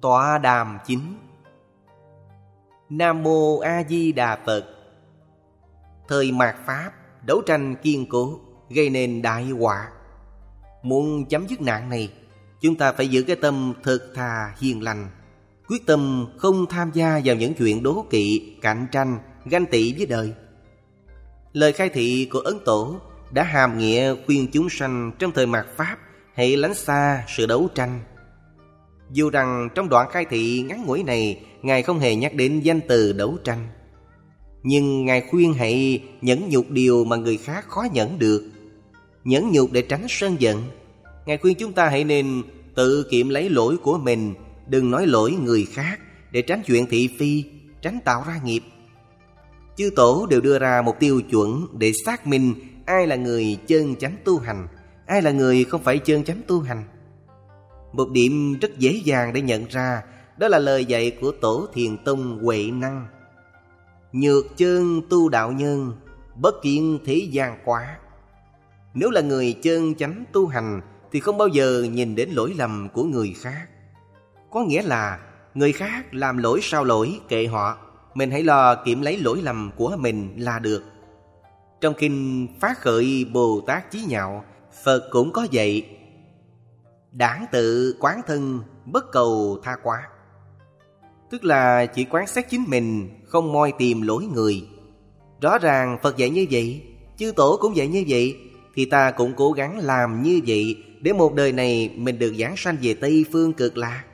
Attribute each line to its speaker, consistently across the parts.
Speaker 1: Tọa đàm chính. Nam Mô A Di Đà Phật. Thời mạt Pháp, đấu tranh kiên cố, gây nên đại họa. Muốn chấm dứt nạn này, chúng ta phải giữ cái tâm thật thà hiền lành, quyết tâm không tham gia vào những chuyện đố kỵ, cạnh tranh, ganh tị với đời. Lời khai thị của Ấn Tổ đã hàm nghĩa khuyên chúng sanh trong thời mạt Pháp hãy lánh xa sự đấu tranh. Dù rằng trong đoạn khai thị ngắn ngủi này Ngài không hề nhắc đến danh từ đấu tranh, nhưng Ngài khuyên hãy nhẫn nhục điều mà người khác khó nhẫn được, nhẫn nhục để tránh sân giận. Ngài khuyên chúng ta hãy nên tự kiệm lấy lỗi của mình, đừng nói lỗi người khác, để tránh chuyện thị phi, tránh tạo ra nghiệp. Chư Tổ đều đưa ra một tiêu chuẩn để xác minh ai là người chân chánh tu hành, ai là người không phải chân chánh tu hành. Một điểm rất dễ dàng để nhận ra, đó là lời dạy của Tổ Thiền Tông Huệ Năng: nhược chân tu đạo nhân, bất kiến thế gian quá. Nếu là người chân chánh tu hành thì không bao giờ nhìn đến lỗi lầm của người khác. Có nghĩa là người khác làm lỗi sao lỗi, kệ họ, mình hãy lo kiểm lấy lỗi lầm của mình là được. Trong kinh Phát Khởi Bồ Tát Chí Nhạo, Phật cũng có dạy: đản tự quán thân, bất cầu tha quá. Tức là chỉ quán xét chính mình, không moi tìm lỗi người. Rõ ràng Phật dạy như vậy, chư Tổ cũng dạy như vậy, thì ta cũng cố gắng làm như vậy, để một đời này mình được giảng sanh về Tây Phương Cực Lạc.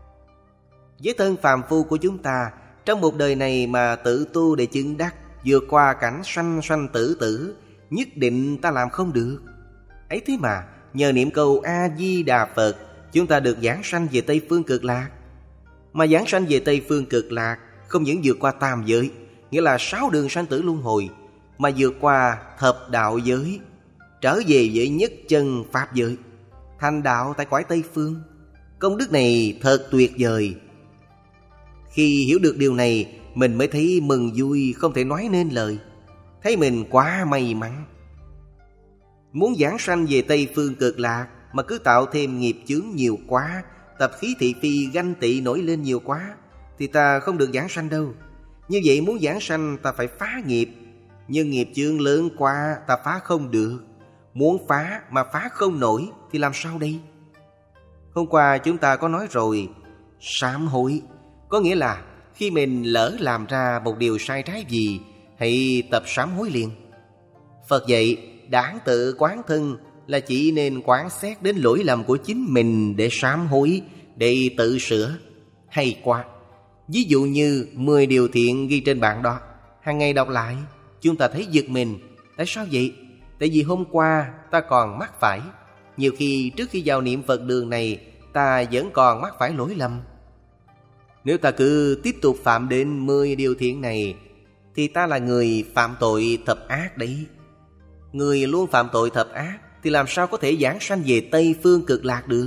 Speaker 1: Với thân phàm phu của chúng ta, trong một đời này mà tự tu để chứng đắc, vượt qua cảnh sanh sanh tử tử, nhất định ta làm không được. Ấy thế mà nhờ niệm câu A Di Đà Phật, chúng ta được giảng sanh về Tây Phương Cực Lạc. Mà giảng sanh về Tây Phương Cực Lạc không những vượt qua tam giới, nghĩa là 6 đường sanh tử luân hồi, mà vượt qua thập đạo giới, trở về với nhất chân pháp giới, thành đạo tại cõi Tây Phương. Công đức này thật tuyệt vời. Khi hiểu được điều này, mình mới thấy mừng vui không thể nói nên lời, thấy mình quá may mắn. Muốn giảng sanh về Tây Phương Cực Lạc mà cứ tạo thêm nghiệp chướng nhiều quá, tập khí thị phi ganh tị nổi lên nhiều quá, thì ta không được giảng sanh đâu. Như vậy muốn giảng sanh ta phải phá nghiệp, nhưng nghiệp chướng lớn quá ta phá không được. Muốn phá mà phá không nổi thì làm sao đây? Hôm qua chúng ta có nói rồi, sám hối có nghĩa là khi mình lỡ làm ra một điều sai trái gì, hãy tập sám hối liền. Phật dạy đản tự quán thân là chỉ nên quán xét đến lỗi lầm của chính mình để sám hối, để tự sửa. Hay quá! Ví dụ như 10 điều thiện ghi trên bảng đó, hàng ngày đọc lại, chúng ta thấy giật mình. Tại sao vậy? Tại vì hôm qua ta còn mắc phải. Nhiều khi trước khi vào niệm Phật đường này, ta vẫn còn mắc phải lỗi lầm. Nếu ta cứ tiếp tục phạm đến 10 điều thiện này, thì ta là người phạm tội thập ác đấy. Người luôn phạm tội thập ác thì làm sao có thể giảng sanh về Tây Phương Cực Lạc được?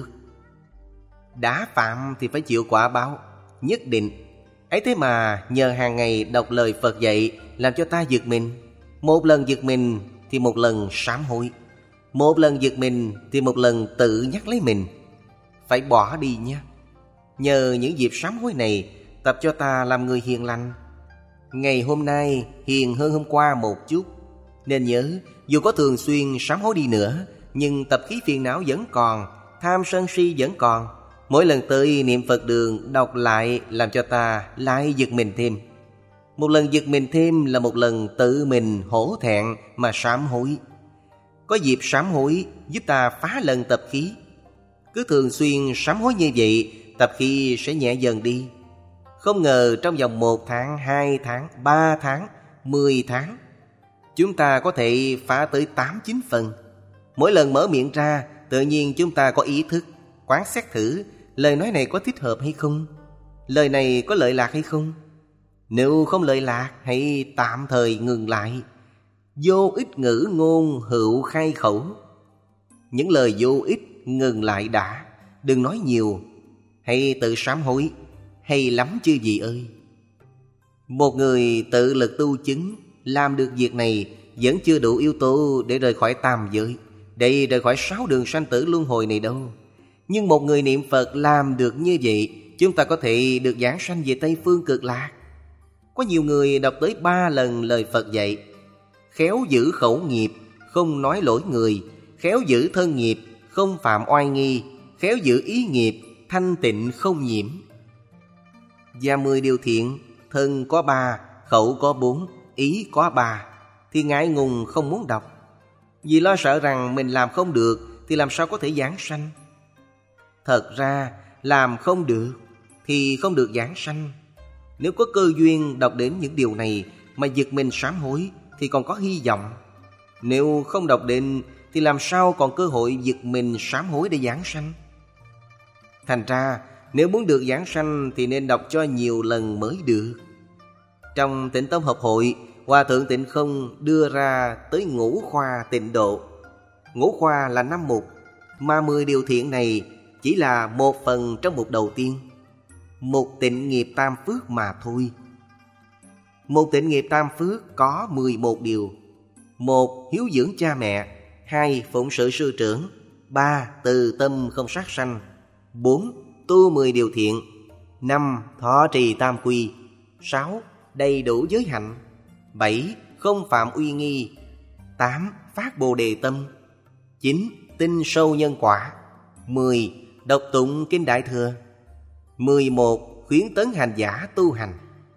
Speaker 1: Đã phạm thì phải chịu quả báo, nhất định. Ấy thế mà nhờ hàng ngày đọc lời Phật dạy, làm cho ta giật mình. Một lần giật mình thì một lần sám hối, một lần giật mình thì một lần tự nhắc lấy mình phải bỏ đi nhé. Nhờ những dịp sám hối này, tập cho ta làm người hiền lành. Ngày hôm nay hiền hơn hôm qua một chút. Nên nhớ, dù có thường xuyên sám hối đi nữa, nhưng tập khí phiền não vẫn còn, tham sân si vẫn còn. Mỗi lần tới niệm Phật đường đọc lại, làm cho ta lại giật mình thêm. Một lần giật mình thêm là một lần tự mình hổ thẹn mà sám hối. Có dịp sám hối giúp ta phá lần tập khí. Cứ thường xuyên sám hối như vậy, tập khí sẽ nhẹ dần đi. Không ngờ trong vòng 1 tháng, 2 tháng, 3 tháng, 10 tháng, chúng ta có thể phá tới 8-9 phần. Mỗi lần mở miệng ra, tự nhiên chúng ta có ý thức quán xét thử lời nói này có thích hợp hay không, lời này có lợi lạc hay không. Nếu không lợi lạc, hãy tạm thời ngừng lại. Vô ích ngữ ngôn hữu khai khẩu. Những lời vô ích ngừng lại đã, đừng nói nhiều. Hãy tự sám hối. Hay lắm chứ gì ơi! Một người tự lực tu chứng, làm được việc này vẫn chưa đủ yếu tố để rời khỏi tam giới, để rời khỏi 6 đường sanh tử luân hồi này đâu. Nhưng một người niệm Phật làm được như vậy chúng ta có thể được giảng sanh về Tây Phương Cực Lạc. Có nhiều người đọc tới 3 lần lời Phật dạy: khéo giữ khẩu nghiệp, không nói lỗi người; khéo giữ thân nghiệp, không phạm oai nghi; khéo giữ ý nghiệp, thanh tịnh không nhiễm. Và 10 điều thiện, thân có 3, khẩu có 4, ý có 3, thì ngại ngùng không muốn đọc. Vì lo sợ rằng mình làm không được thì làm sao có thể giảng sanh. Thật ra làm không được thì không được giảng sanh. Nếu có cơ duyên đọc đến những điều này mà giật mình sám hối thì còn có hy vọng. Nếu không đọc đến thì làm sao còn cơ hội giật mình sám hối để giảng sanh. Thành ra nếu muốn được giảng sanh thì nên đọc cho nhiều lần mới được. Trong Tịnh Tông Học Hội, Hòa Thượng Tịnh Không đưa ra tới ngũ khoa tịnh độ. Ngũ khoa là 5 mục, mà 10 điều thiện này chỉ là một phần trong mục đầu tiên, mục tịnh nghiệp tam phước mà thôi. Mục tịnh nghiệp tam phước có 11 điều: 1. Hiếu dưỡng cha mẹ; 2. Phụng sự sư trưởng; 3. Từ tâm không sát sanh; 4. Tu 10 điều thiện; 5. Thọ trì tam quy; 6. Đầy đủ giới hạnh; 7. Không phạm uy nghi; 8. Phát bồ đề tâm; 9. Tin sâu nhân quả; 10. Đọc tụng kinh Đại Thừa; 11. Khuyến tấn hành giả tu hành.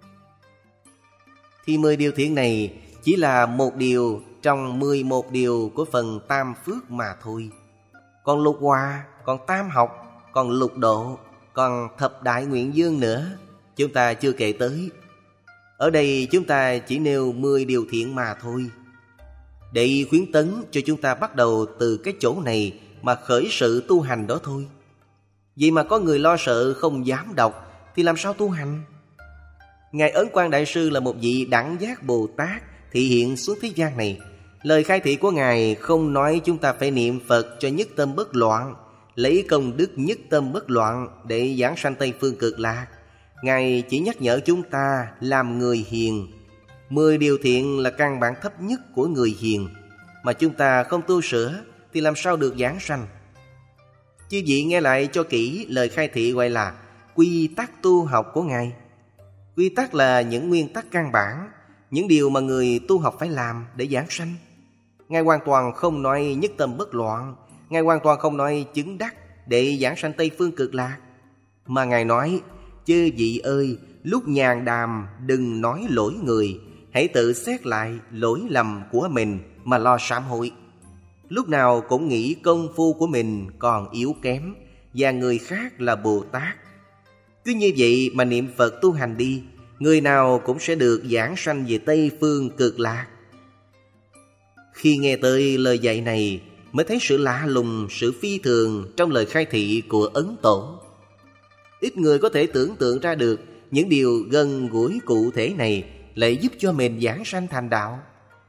Speaker 1: Thì 10 điều thiện này chỉ là một điều trong 11 điều của phần tam phước mà thôi. Còn lục hòa, còn tam học, còn lục độ, còn thập đại nguyện dương nữa, chúng ta chưa kể tới. Ở đây chúng ta chỉ nêu 10 điều thiện mà thôi, để khuyến tấn cho chúng ta bắt đầu từ cái chỗ này mà khởi sự tu hành đó thôi. Vậy mà có người lo sợ không dám đọc thì làm sao tu hành? Ngài Ấn Quang Đại Sư là một vị đẳng giác Bồ Tát thị hiện xuống thế gian này. Lời khai thị của Ngài không nói chúng ta phải niệm Phật cho nhất tâm bất loạn, lấy công đức nhất tâm bất loạn để giảng sanh Tây Phương Cực Lạc. Ngài chỉ nhắc nhở chúng ta làm người hiền. 10 điều thiện là căn bản thấp nhất của người hiền, mà chúng ta không tu sửa thì làm sao được giảng sanh. Chư vị nghe lại cho kỹ lời khai thị gọi là quy tắc tu học của Ngài. Quy tắc là những nguyên tắc căn bản, những điều mà người tu học phải làm để giảng sanh. Ngài hoàn toàn không nói nhất tâm bất loạn, Ngài hoàn toàn không nói chứng đắc để giảng sanh Tây Phương Cực Lạc, mà Ngài nói: chư vị ơi, lúc nhàn đàm đừng nói lỗi người, hãy tự xét lại lỗi lầm của mình mà lo sám hối. Lúc nào cũng nghĩ công phu của mình còn yếu kém và người khác là Bồ Tát. Cứ như vậy mà niệm Phật tu hành đi, người nào cũng sẽ được giảng sanh về Tây Phương Cực Lạc. Khi nghe tới lời dạy này mới thấy sự lạ lùng, sự phi thường trong lời khai thị của Ấn Tổ. Ít người có thể tưởng tượng ra được những điều gần gũi cụ thể này lại giúp cho mình giảng sanh thành đạo.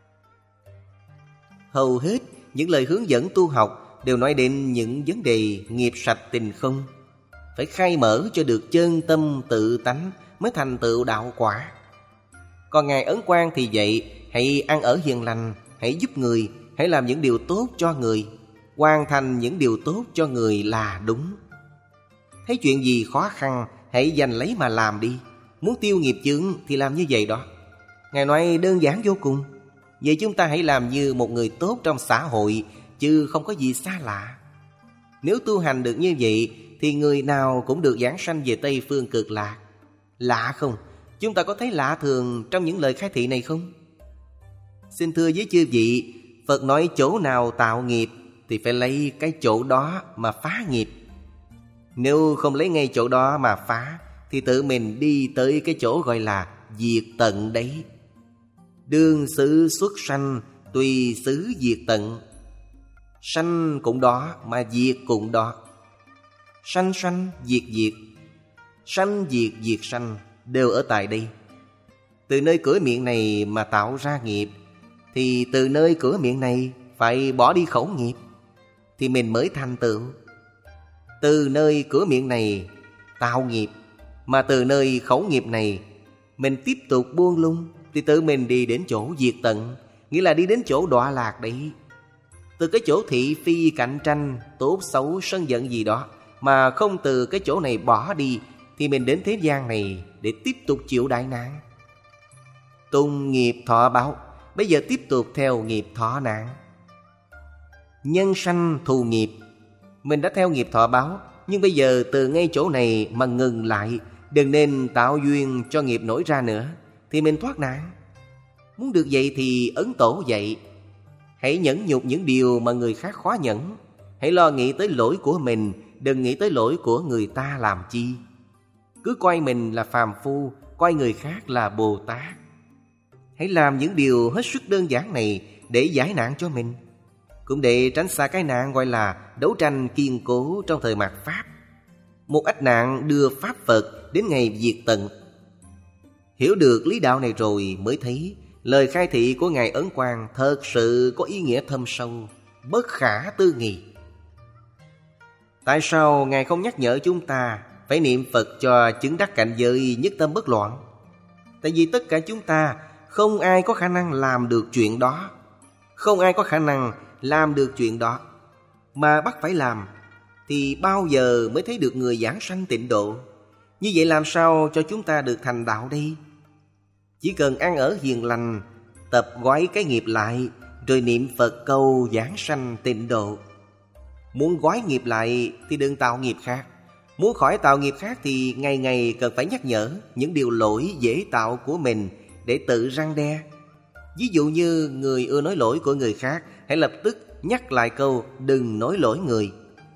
Speaker 1: Hầu hết những lời hướng dẫn tu học đều nói đến những vấn đề nghiệp sạch tình không. Phải khai mở cho được chân tâm tự tánh mới thành tựu đạo quả. Còn Ngài Ấn Quang thì vậy: hãy ăn ở hiền lành, hãy giúp người, hãy làm những điều tốt cho người, hoàn thành những điều tốt cho người là đúng. Thấy chuyện gì khó khăn, hãy giành lấy mà làm đi. Muốn tiêu nghiệp chướng thì làm như vậy đó. Ngài nói đơn giản vô cùng. Vậy chúng ta hãy làm như một người tốt trong xã hội, chứ không có gì xa lạ. Nếu tu hành được như vậy thì người nào cũng được giảng sanh về Tây Phương Cực Lạc. Lạ không? Chúng ta có thấy lạ thường trong những lời khai thị này không? Xin thưa với chư vị, Phật nói chỗ nào tạo nghiệp thì phải lấy cái chỗ đó mà phá nghiệp. Nếu không lấy ngay chỗ đó mà phá thì tự mình đi tới cái chỗ gọi là diệt tận đấy. Đương xứ xuất sanh, tùy xứ diệt tận. Sanh cũng đó mà diệt cũng đó. Sanh sanh diệt diệt, sanh diệt diệt sanh đều ở tại đây. Từ nơi cửa miệng này mà tạo ra nghiệp thì từ nơi cửa miệng này phải bỏ đi khẩu nghiệp thì mình mới thành tựu. Từ nơi cửa miệng này tạo nghiệp, mà từ nơi khẩu nghiệp này mình tiếp tục buông lung thì tự mình đi đến chỗ diệt tận, nghĩa là đi đến chỗ đọa lạc đấy. Từ cái chỗ thị phi cạnh tranh, tốt xấu sân giận gì đó mà không từ cái chỗ này bỏ đi thì mình đến thế gian này để tiếp tục chịu đại nạn. Tùng nghiệp thọ báo, bây giờ tiếp tục theo nghiệp thọ nạn. Nhân sanh thù nghiệp, mình đã theo nghiệp thọ báo, nhưng bây giờ từ ngay chỗ này mà ngừng lại, đừng nên tạo duyên cho nghiệp nổi ra nữa, thì mình thoát nạn. Muốn được vậy thì Ấn Tổ dạy, hãy nhẫn nhục những điều mà người khác khó nhẫn. Hãy lo nghĩ tới lỗi của mình, đừng nghĩ tới lỗi của người ta làm chi. Cứ coi mình là phàm phu, coi người khác là Bồ Tát. Hãy làm những điều hết sức đơn giản này để giải nạn cho mình, cũng để tránh xa cái nạn gọi là đấu tranh kiên cố trong thời mạt Pháp. Một ách nạn đưa Pháp Phật đến ngày diệt tận. Hiểu được lý đạo này rồi mới thấy lời khai thị của Ngài Ấn Quang thật sự có ý nghĩa thâm sâu, bất khả tư nghị. Tại sao Ngài không nhắc nhở chúng ta phải niệm Phật cho chứng đắc cảnh giới nhất tâm bất loạn? Tại vì tất cả chúng ta không ai có khả năng làm được chuyện đó. Không ai có khả năng làm được chuyện đó mà bắt phải làm, thì bao giờ mới thấy được người giảng sanh tịnh độ? Như vậy làm sao cho chúng ta được thành đạo đây? Chỉ cần ăn ở hiền lành, tập gói cái nghiệp lại, rồi niệm Phật cầu giảng sanh tịnh độ. Muốn gói nghiệp lại thì đừng tạo nghiệp khác. Muốn khỏi tạo nghiệp khác thì ngày ngày cần phải nhắc nhở những điều lỗi dễ tạo của mình để tự răn đe. Ví dụ như người ưa nói lỗi của người khác, hãy lập tức nhắc lại câu đừng nói lỗi người.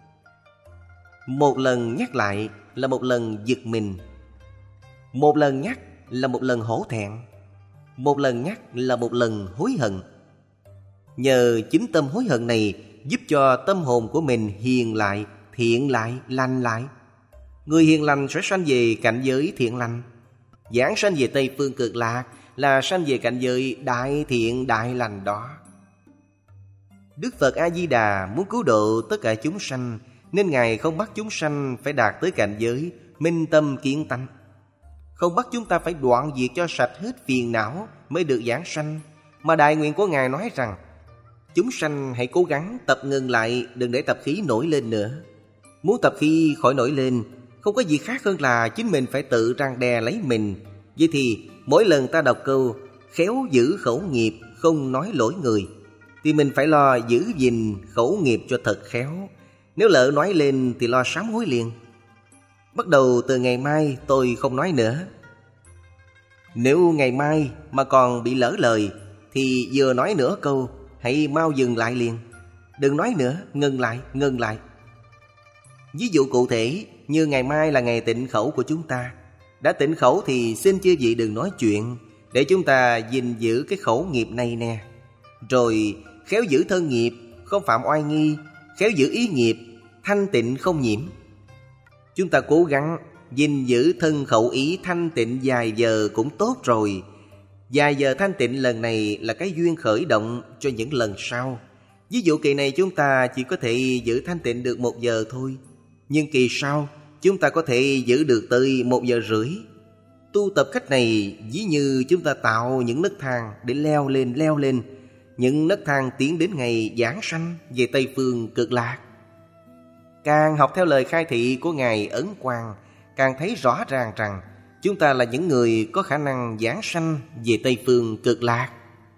Speaker 1: Một lần nhắc lại là một lần giật mình. Một lần nhắc là một lần hổ thẹn. Một lần nhắc là một lần hối hận. Nhờ chính tâm hối hận này giúp cho tâm hồn của mình hiền lại, thiện lại, lành lại. Người hiền lành sẽ sanh về cảnh giới thiện lành. Giảng sanh về Tây Phương Cực Lạc là sanh về cảnh giới đại thiện đại lành đó. Đức Phật A-di-đà muốn cứu độ tất cả chúng sanh, nên Ngài không bắt chúng sanh phải đạt tới cảnh giới minh tâm kiến tánh. Không bắt chúng ta phải đoạn diệt cho sạch hết phiền não mới được giảng sanh, mà đại nguyện của Ngài nói rằng chúng sanh hãy cố gắng tập ngừng lại, đừng để tập khí nổi lên nữa. Muốn tập khí khỏi nổi lên, không có gì khác hơn là chính mình phải tự răn đe lấy mình. Vậy thì mỗi lần ta đọc câu khéo giữ khẩu nghiệp không nói lỗi người, thì mình phải lo giữ gìn khẩu nghiệp cho thật khéo. Nếu lỡ nói lên thì lo sám hối liền. Bắt đầu từ ngày mai tôi không nói nữa. Nếu ngày mai mà còn bị lỡ lời thì vừa nói nửa câu hãy mau dừng lại liền. Đừng nói nữa, ngừng lại, ngừng lại. Ví dụ cụ thể như ngày mai là ngày tịnh khẩu của chúng ta. Đã tịnh khẩu thì xin chư vị đừng nói chuyện, để chúng ta gìn giữ cái khẩu nghiệp này nè. Rồi khéo giữ thân nghiệp, không phạm oai nghi. Khéo giữ ý nghiệp, thanh tịnh không nhiễm. Chúng ta cố gắng gìn giữ thân khẩu ý thanh tịnh vài giờ cũng tốt rồi. Vài giờ thanh tịnh lần này là cái duyên khởi động cho những lần sau. Ví dụ kỳ này chúng ta chỉ có thể giữ thanh tịnh được 1 giờ thôi, nhưng kỳ sau chúng ta có thể giữ được tới 1 giờ rưỡi. Tu tập cách này ví như chúng ta tạo những nấc thang để leo lên. Những nấc thang tiến đến ngày giảng sanh về Tây Phương Cực Lạc. Càng học theo lời khai thị của Ngài Ấn Quang, càng thấy rõ ràng rằng chúng ta là những người có khả năng giảng sanh về Tây Phương Cực Lạc.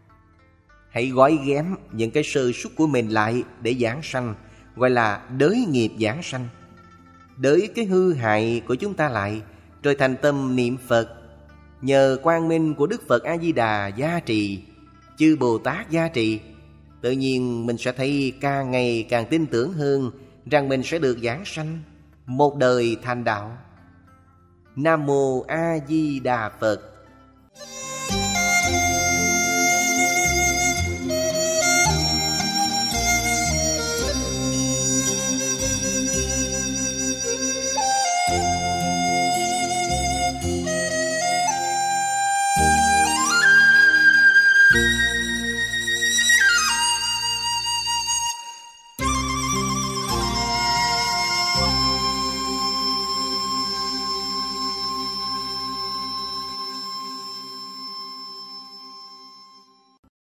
Speaker 1: Hãy gói ghém những cái sơ suất của mình lại để giảng sanh, gọi là đới nghiệp giảng sanh. Đới cái hư hại của chúng ta lại, rồi thành tâm niệm Phật. Nhờ quang minh của Đức Phật A-di-đà gia trì, chư Bồ Tát gia trì, tự nhiên mình sẽ thấy càng ngày càng tin tưởng hơn rằng mình sẽ được giảng sanh, một đời thành đạo. Nam Mô A Di Đà Phật.